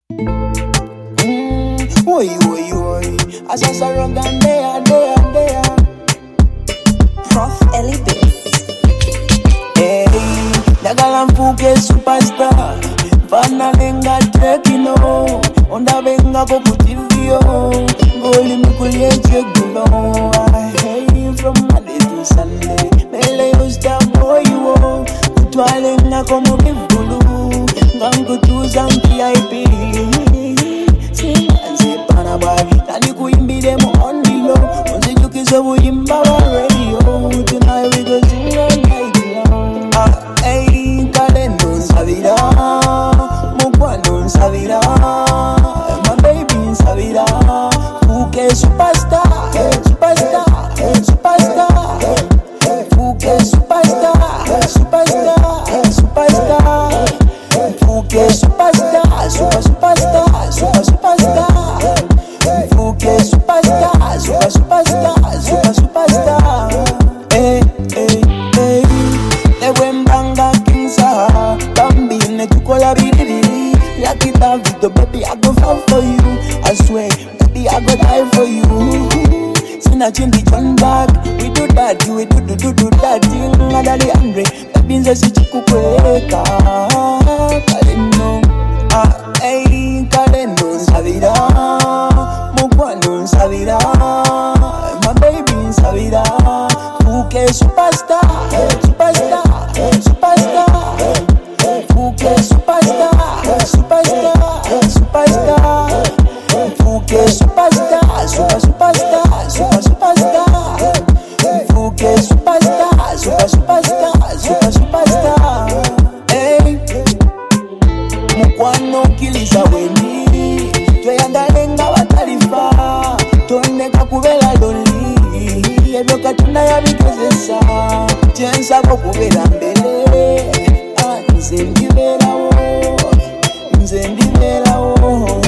Oi, oi, oi. Asasa rogan dea, dea, dea. Prof Ellie Bass. Hey, Dagala mfuke superstar. Fana lenga trekino. Onda venga kukutivio. Goli mikulie chegulo. Hey, from Monday to Sunday. Mele usta boy wo. Kutwalenga como bivulu. Gangu tuza VIP. Sinanze panabavi. Nani kuimbide mo on the low. Onse jukize buimba wa radio. Tonight we go sing all night long. Hey, kalendo sabira. Mukwano sabira. My baby sabira. Fuke superstar. Superstar. Superstar. Fuke superstar. Superstar. Superstar. Fuke superstar. Superstar. Superstar. Fuke superstar. Superstar. Superstar. Hey, hey, hey. Wembanga kinsa. Bambine tukola biribiri. Lucky Davido, baby, I go fall for you. I swear, baby, I go die for you. Sina chindi John back. We do that, we do that thing. Adali Andre, baby, nza si chikukweka. Kaleno, hey, kaleno sabira. Mukwano sabira. My baby sabira. Fuke superstar, superstar, superstar. Fuke superstar, superstar, superstar. Fuke superstar, superstar, superstar. Fuke superstar, superstar, superstar. Hey, mukwano kiliza weni. Tweyangalenga batalifa. Toneka kubela loli. Ebyo katonda yabikozesa. Kyensaba okubera mbere. Nze ndiberawo.